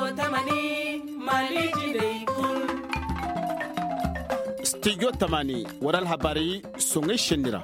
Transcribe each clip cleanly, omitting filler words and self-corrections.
Studio Tamani waral habari songe shendira.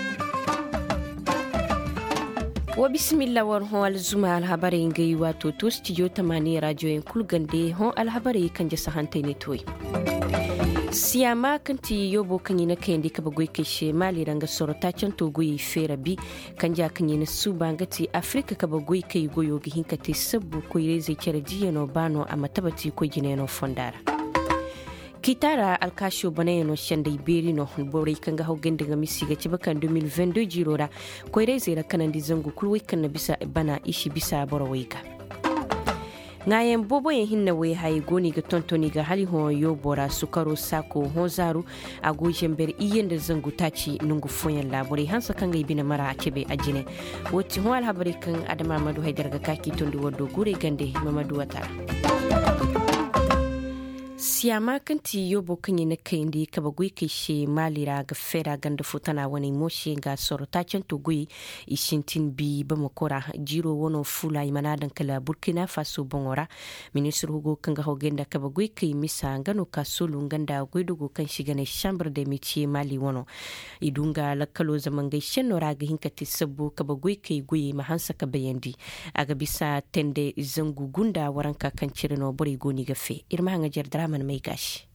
Wa bismillah war hon alzuma alhabari ngai wato to studio Tamani radio en kulgande hon alhabari kanje sahante ne toy. Siyama kanti yobo kanyi na kendi kabagoi keshe mali ranga sorota chanto goyi fera bi kanja kanyi na subangati Afrika kabagoi kai goyo gihinkati sabu koireze keraji no bano amatabati ko jineno fondara. Kitara alkasho banayano shanda iberi no bore kanga hogende ga misiga cibakan 2022 jirora koireze ra kanandi zangu kulwe kan bisa bana ishi bisa borawega. Ngayen bobo yen hinna we hay goni ga tontoni ga hali hon yo bora sukaro sako hon zaru ago jember iyende zangu tachi nungu foyen labore hansa kanga ibina mara akebe ajine woti hon alhabari kan adama madu haydar ga kaki tondi wodo gure gande mamadu watara. Siyama kanti yobo kanyi na kaindi kabagui kishe malira ga fera ganda futana wani moshi ga sorotacin tugui ishintin bi bamakora jiro wono fula imanadan kala Burkina Faso bongora minister hugo kanga hogenda kabagui kai misa ngano kasulu nganda gwidugo kan shiga na chambre de métier mali wono idunga lakalo zaman gaishen nora ga hinkati sabu kabagui kai gui mahansa ka bayandi aga bisa tende zangu gunda waranka kan cirino bori goni gafe irma hanga jardraman mai gashi.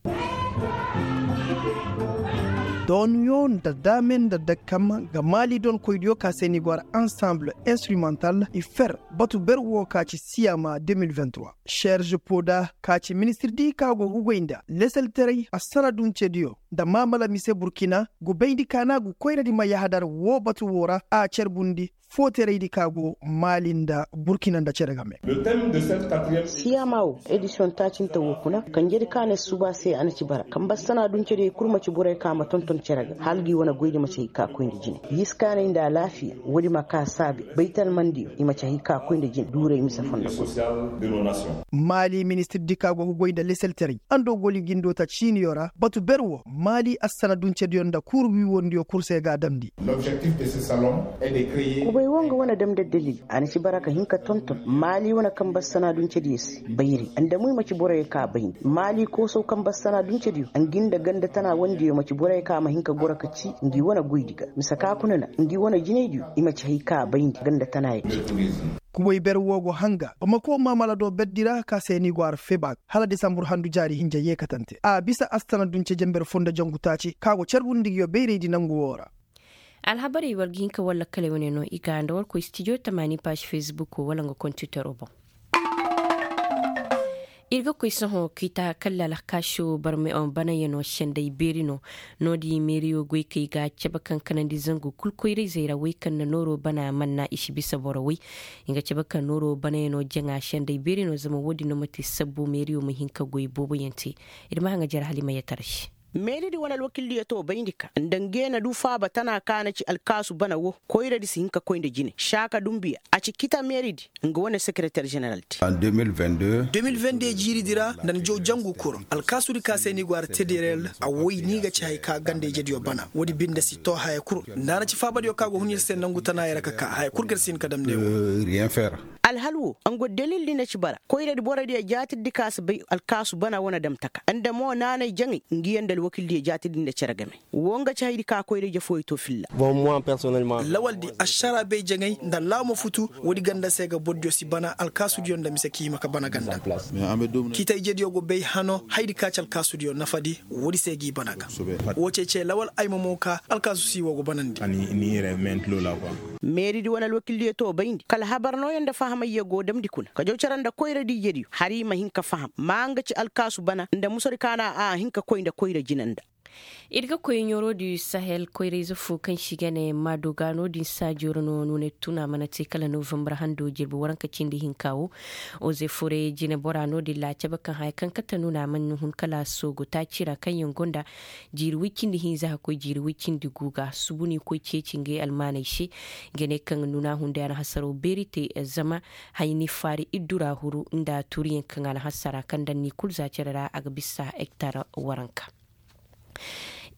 Don yon da damen da dakam ga mali don koydiyo ka senigwar ensemble instrumental et faire batu berwo ka ci siyama 2023 charge poda ka ci ministre di ka go gugoinda lesel tere asana dun cediyo da mamala mise Burkina go beindi kana go koyra di mayahadar wo batu wora a cerbundi fotere di kago malinda Burkina da ceregame. Le thème de cette quatrième siyamao edition tacin ta wokuna kan jeri kane suba sai an ci bara kan basana dun cede kurma ci burai kama tonton cerega halgi wana goyde mace ka ko indi jini yiskane inda lafiya wodi maka sabi baital mandi imace hika ko indi jini dure misa fonda social de nos nations. Mali ministre di kago goyda lesel tere ando goli gindo ta ciniora batu berwo Mali asana dun cede yonda kurwi wondi o kurse ga damdi. L'objectif de ce salon est de créer bai wanga wana dam da dalili an ci baraka hinka tonton mali wana kan basana dun ce dis bayri anda mu maci boray ka bayin mali ko so kan basana dun ce an ginda ganda tana wanda ya maci boray ka ma hinka goraka ci ngi wana goydiga misaka kunana ngi wana jineju imaci hika bayin ganda tana ya kuboy ber wogo hanga bamako mamala do beddira ka seni gwar febak hala december handu jari hinja yekatante a bisa astana dun ce jember fonda jangutaci kago cerbundi yo beyredi nangu wora. Alhabari warginka wala kale wani no iga andawar ko studio Tamani page Facebook wala ngo computer obo. Irga ko isaho kita kala la kasho barme on bana yano shanda iberino no di merio gwe kai ga chabakan kanandi zangu kulkoire zaira we kan na noro bana manna ishi bisa borawi inga chabakan noro bana yano janga shanda iberino zama wodi no mati sabbu merio muhinka gwe bobo yanti irma hanga jar halima ya tarashi. meri di wala wakili ya to bayindika ndange na dufa batana kana ci alkasu bana wo koyra di sinka koynde jine shaka dumbiya a ci kita meri di nga wona secrétaire général ti en 2022 jiri dira dan jo jangu kur alkasu di kaseni gwar tederel a woy ni ga ci ka gande jediyo bana wodi binda si to hay kur nana ci fabadi yo kago hunyel sen nangu tana yara ka hay kur gersin ka damde rien faire alhalwo an go dalil na ci bara koyra di bora di jati di kas bay alkasu bana wona damtaka anda mo nana jangi ngiyanda wakil di jati din da ceragame wonga chaydi ka koyre je foyto filla bon moi personnellement lawaldi ashara be jangay nda lamo futu wodi ganda sega bodjo si bana alkasu dion da misaki maka bana ganda kita ijediyo go be hano haydi ka chal kasu dion nafadi wodi segi bana ga woce ce lawal ay momoka alkasu si wogo banandi ani ni rement lola quoi meri di wonal wakil di to bayndi kala habarno yanda fahama yego dam dikuna ka jow caranda koyre di jediyo hari ma hinka faham manga ci alkasu bana nda musori kana a hinka koynda koyre jinanda irga koyin yoro du Sahel koyre zufu kan shigane madogano din sajoro no nune tuna manati kala November hando jirbu waranka cindi hinkawo o ze fure jine borano di la cabakan hay kan kata nuna man hun kala sogo ta cira kan yongonda jiri wikindi hinza ko jiri wikindi guga subuni ko cecinge almanai shi gene kan nuna hunde an hasaro berite zama hayni fari idura huru inda turiyen kan al hasara kan dan ni kulza cirara aga bisa hectare waranka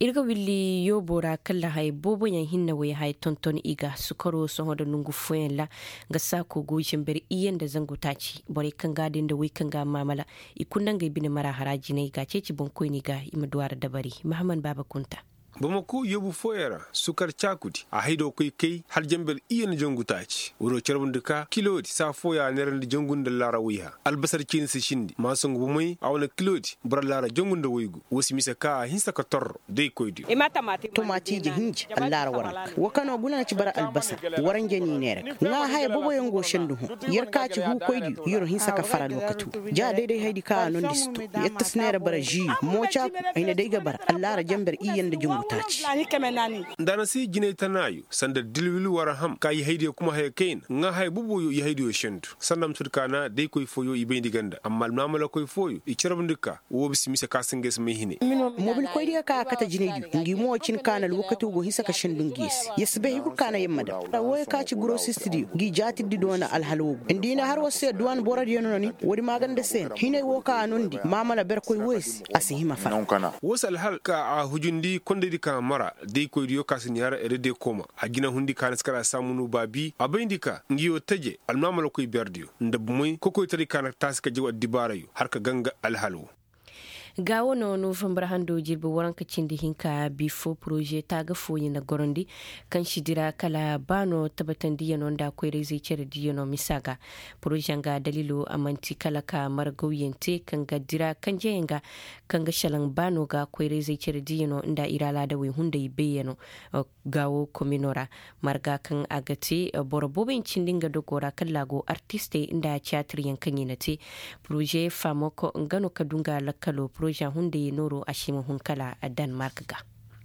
irga willi yo bora kala hay bobo yan hinna way hay tonton iga sukaro so hoda nungu foyen la ga sako gojin ber iyen da zango taci bore kan gadin da way kan ga mamala ikundan ga ibine mara haraji ne ga ceci bonko ni ga imaduwar dabari Muhammad Baba Kunta Bamako yobu foyera sukar chakudi a haido kai har jambel iyan jongutaci wuro charbunduka kilodi sa foya neran jongun da lara wiha albasar kin si shindi masun gumai a wani kilodi bura lara jongun da wigu wasi misa ka hinsa ka torro dai koidi tomati ji hinji allara waran wakano guna ci bara albasar waran jani nere na haya bobo yango shendu yar ka ci hu koidi yoro hinsa ka fara lokatu ja daidai haidi ka non disto yatta snere bara ji mo chaku aina dai gabar allara jambar iyan da jongu ndana si jine tanayu sanda dilwilu waraham ka yi haidi kuma hay kain nga hay bubu yi haidi shendu sandam surkana dai koy foyo ibe diganda amma mamala koy foyo i cerabndika wo bisimisa kasinges mehine mobil koy dia ka kata jine di ngi mo cin kana lokatu go hisa ka shendun gis yesbe hibu kana yemmada wo ka ci gross studio gi jati di dona alhalwo indina har wase duwan borar yono ni wodi magande sen hine wo ka anundi mamala ber koy wes asihima fa wosal hal ka a hujundi konde ka mara dai ko riyo kasin yara erede koma a gina hundi kan skara samunu babi abaindika ngiyo taje almamala koy berdiyo ndabumai kokoy tari kan taska jiwa dibarayu har ka ganga alhalu ga wono November hando jirbe waranka cindi hinka bifo projet taga foyi na gorondi kan shidira kala bano tabatan diyanon da koy rezi cere diyano misaga projet ga dalilo amanti kala ka margoyente kan ga dira kan jenga kan ga shalan bano ga koy rezi cere diyano inda irala da we hunda ibeyano gawo kominora marga kan agati borobobin cindinga dogora kallago artiste inda theatre yankan yinate projet famoko ngano kadunga lakalo projet hunde noro ashima hunkala a Denmark ga.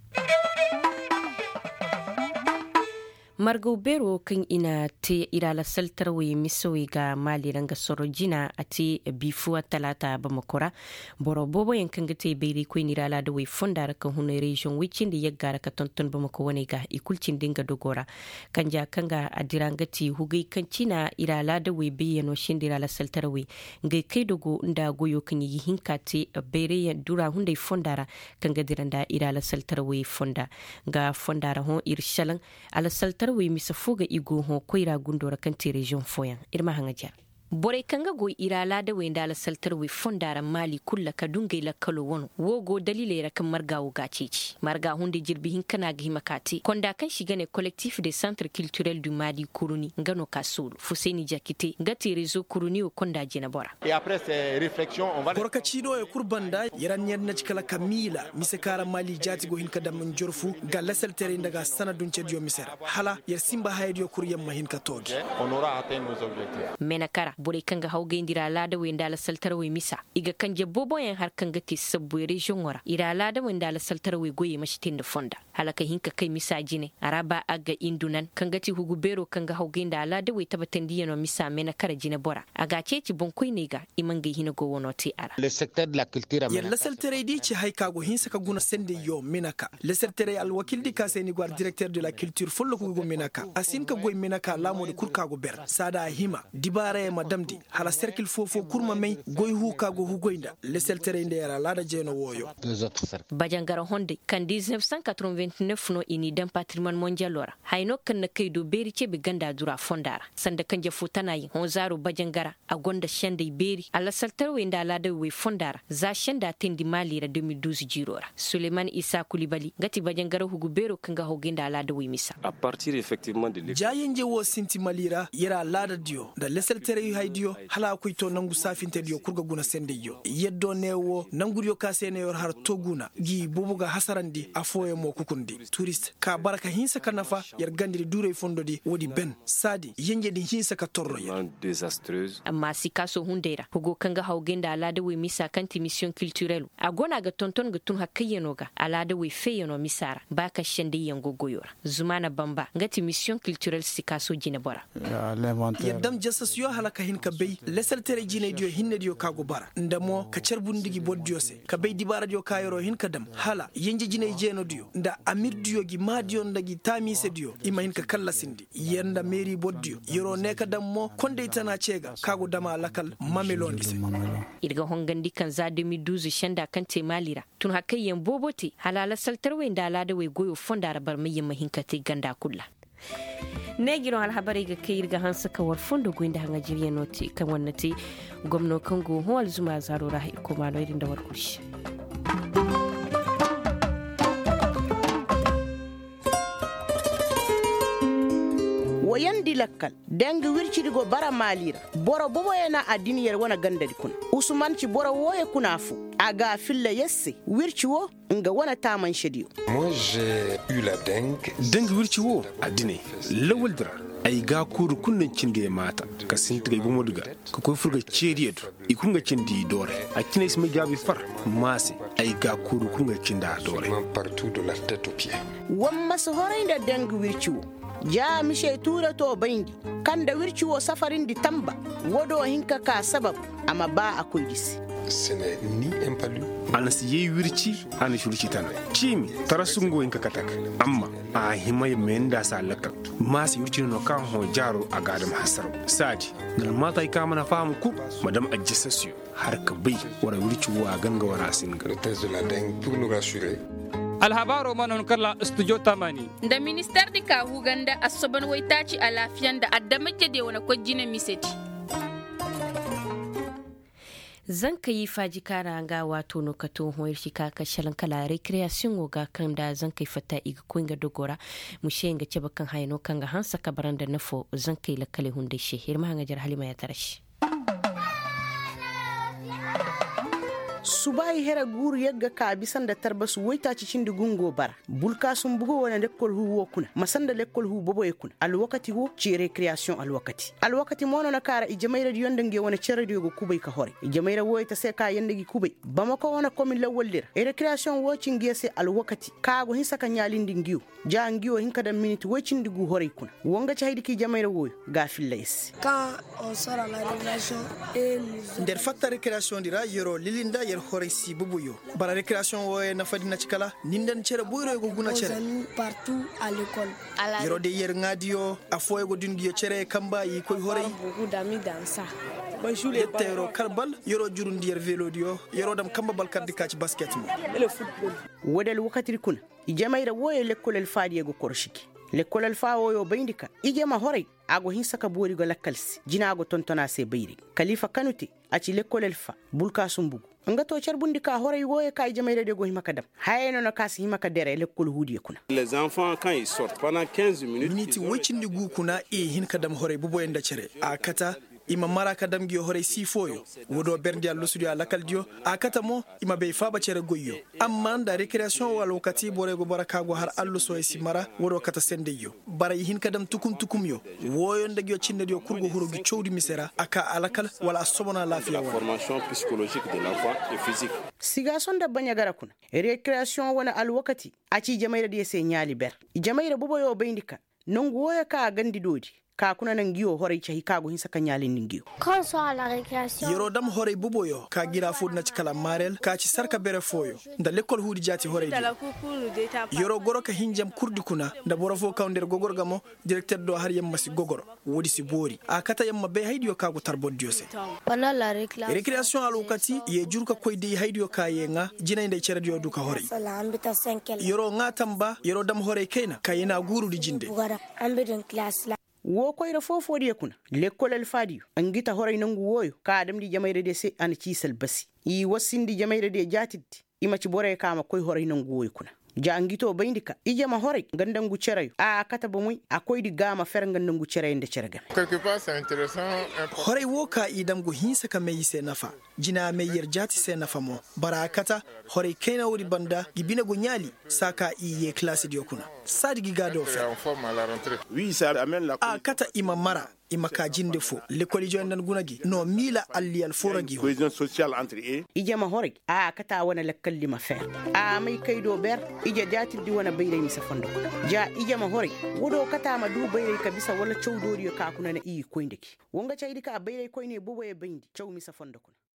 Margo bero kan ina te irala saltarwe misowi ga mali ranga sorojina ati bifuwa talata ba makora boro bobo yankan gate beiri ko irala da we fondara kan hune region wicin da yaggara ka tonton ba mako wani ga ikulcin dinga dogora kanja kanga adirangati hugai kan cina irala da we biyano shin irala saltarwe ngai kai dogo nda goyo kan yi hinkate beire ya dura hunde fondara kanga diranda irala saltarwe fonda ga fondara hon irshalan ala saltar wi misa fuga igo ho koira gundora kan region foyan irma hangaja bore kanga go irala da wenda la saltar wi fondara mali kulla ka dungai la kalo wono wogo dalile ra kan marga wo gacici marga hunde jirbi hin kana ga himakati konda kan shiga ne collectif des centres culturels du Mali Kuruni ngano kasulu Fuseni Jakite ngati rezo Kuruni o konda jina bora et après ces réflexions on va borka cido e kurbanda yaran yadna cikala kamila misekara mali jati go hin kadam njorfu ga la saltere ndaga sanadun cedio misera hala yer simba haydio kuryam mahin ka togi on aura atteint nos objectifs menakara bore kanga hawge indira lada wenda la saltarwe misa iga kanje bobo yan har kanga ti sabbu region wara ira lada wenda la saltarwe goye mashitin da fonda halaka hinka kai misa jine araba aga indunan kanga ti hugu bero kanga hawge inda lada we tabatan diyano misa mena kara jine bora aga ceci bonkoi nega imange hina go wono ti ara le secteur de la culture ya la saltare di ci hayka go hinsa ka guna sende yo menaka le saltare al wakil di kaseni gwar directeur de la culture follo ko go menaka asin ka goy menaka lamo de kurka go ber sada hima dibare damdi hala cercle fofo kurma mai goy hu kago hu goynda le seltere inde yara lada jeno woyo bajangara honde kan 1989 no ini dan patrimoine mondial lora hayno kan na kaydo beri cebe ganda dura fondara sanda kanje futana yi honzaro bajangara a gonda shende beri ala seltere wenda lada we fondara za shenda tendi mali ra 2012 jirora Suleiman Issa Koulibaly gati bajangara hugu bero kanga hogenda lada we misa à partir effectivement de jayenje wo sinti malira yara lada dio da le seltere haydio hala ko to nangu safinte dio kurga guna sende yo yeddo newo nangu yo kasene yor har toguna gi bobuga hasarandi afoye mo kukundi touriste ka baraka hinsa kanafa yar gandiri dure fondodi wodi ben sadi yenje di hinsa ka torro ya désastreuse amma sikaso hundera hugo kanga hawgenda alada we misa kanti mission culturelle agona ga tonton ga tun hakkayeno ga alada we feyeno misara baka shende yango goyora zumana bamba ngati mission culturelle sikaso jine bora yeddam jassas yo halaka hin ka bay lesal tere jine dio hinne dio kago bara ndamo ka cerbundigi boddio se ka bay dibara dio kayoro hin ka dam hala yenje jine jeno dio nda amir dio gi madio ndagi tamise dio ima hin ka kala sindi yenda meri boddio yoro ne ka dam mo konde tana cega kago dama lakal mamelondi se irga hongandi kan za 2012 shanda kan te malira tun hakai yan bobote halala saltarwe nda alada we goyo fonda rabar mai mahin ka te ganda kulla ne giron alhabari ga kai irga hansa ka war fondo goinda hanga jiriya noti kan wannati gwamno kango ho alzuma zarura ko malo irin da war kushi wayandi lakkal dangi wircirigo bara malira boro bobo yana adiniyar wana gandari kun usman ci boro woye kunafu aga filla yesse wirciwo nga wana taman shediyo. Moi j'ai eu la dengue. Dengue wirciwo adine lawal dira ay ga kuru kunnan cinde mata ka sintiga gumo duga ka koy furga ceriyeto ikunga cindi dore a kine isma jabi far masi ay ga kuru kunga cinda dore partout de la tête aux pieds. Wamma so horayda dengue wirciwo ja mishe tura to baindi kanda wirciwo safarin di tamba wodo hinka ka sabab amma ba akoy disi. Ce n'est ni un palu. Anas ye wirci ana shurci tan cimi tarasungo inka katak amma a himay menda sa lakka masi wirci no kan ho jaro a gadam hasaro saji gal mata ka mana famu ku madam ajissasio har ka bai wara wirci wa ganga wara sin le test de la dengue pour nous rassurer. Alhabaro manon kala studio tamani da minister di ka huganda asoban waitaci a lafiyan da addamaje de wani kwajina miseti zan ka yi faji kara ga wato no ka ton hoyar shi ka shalan kala recreation ga kan da zan kai fata iga kunga dogora mu shenga ce bakan hayno kan ga hansa ka baranda nafo zan kai lakale hunde she hirma hanga jar halima ya tarashi subai hera guru yagga ka bisan da tarbasu waita cikin dugungo bar bulka sun bugo wani lekkol hu wokuna masanda lekkol hu bobo yakuna alwakati ho ci recreation alwakati mono na kara ijamaira di yondange wani cere go kubai ka hore ijamaira woita sai ka yandagi kubai bamako wani komin lawallir recreation watching gese alwakati ka go hinsa kan yalin dingiyo ja ngiyo hinka da minute watching digu hore kuna wonga ci haidi ki jamaira woyo ga fillays quand on sort à la récréation et der fatta recreation dira yoro lilinda hore si bubuyo bara recreation wo na fadina cikala nindan cere boyro go guna cere partout à l'école yoro de yer ngadio afoy go dingiyo cere kamba yi koy hore beaucoup d'amis dans ça yettero karbal yoro jurundi yer velo dio yoro dam kamba bal kaddi kaci basket mo le football wodel wakati kuna ijamaira woye lekkolel faadi go korshiki lekkolel faawo yo bayndika ijema hore ago hinsaka boori go lakkalsi jinago tontona se bayri khalifa kanuti aci lekkolel fa bulka sumbugo ngato charbundi ka hore woye ka jamaire de go himakadam hayno no kasi himaka dere lekkol huudi kuna les enfants quand ils sortent pendant 15 minutes miniti wocindi gu kuna hin kadam hore bubo enda cere akata ima mara kadam gi hore sifoyo wodo berndi allo studio lakal dio akata mo ima be faba cere goyyo amma da recreation wal wakati bore go baraka go har allo so si mara wodo kata sende yo bara hin kadam tukum yo woyo ndagi yo cinne dio kurgo huro gi chowdi misera aka alakal wala sobona lafiya la formation psychologique de l'enfant et physique siga sonda banya gara kuna recreation wana al wakati aci jamaira de se nyali ber jamaira bubo yo bayndika nongo woya ka gandi dodi ka kuna nan giyo hore ci kago hin saka nyalin ningiyo quand so à la récréation yoro dam hore buboyo ka gira fud na cikala marel ka ci sarka bere foyo nda lekol hudi jati hore di yoro goro ka hinjam kurdi kuna nda boro fo kawnder gogor gamo directeur do har yamma si gogoro wodi si bori akata yamma be haydiyo kago tarboddiyo se pendant la récréation alokati ye jurka koyde haydiyo kayenga jina nda cerediyo duka hore yoro ngatamba yoro dam hore kena kayena guru di jinde ambedon class wo koyra fofo di kuna lekkolel fadiyo angita horay nangu woyo ka adam di jamaire de se an cisel basi yi wasindi jamaire de jatidti ima ci bore kama koy horay nangu woyo kuna jangito bayndika ijama horay gandangu cerayo a kata bamuy akoy di gama fer gandangu cerayo nde cerega quelque part c'est intéressant horay wo ka idam go hinsa ka meyi se nafa jina meyer jati se nafa mo barakata horay kena wori banda gibina go nyali saka iye classe di kuna sadigi gado C'est en forme à la rentrée. Oui, ça amène la kata ima mara ima kajinde fo l'école joindan gunagi no mila alli al forangi cohésion sociale entre eux. ijama horig kata wana lakalli ma fer mai kaydo ber ija jati di wana bayre mi safondo ja ijama horig wodo kata ma du bayre kabisa wala chawdori ka kuna na koindiki wonga chaydi ka bayre koyne bobo e bindi chaw mi safondo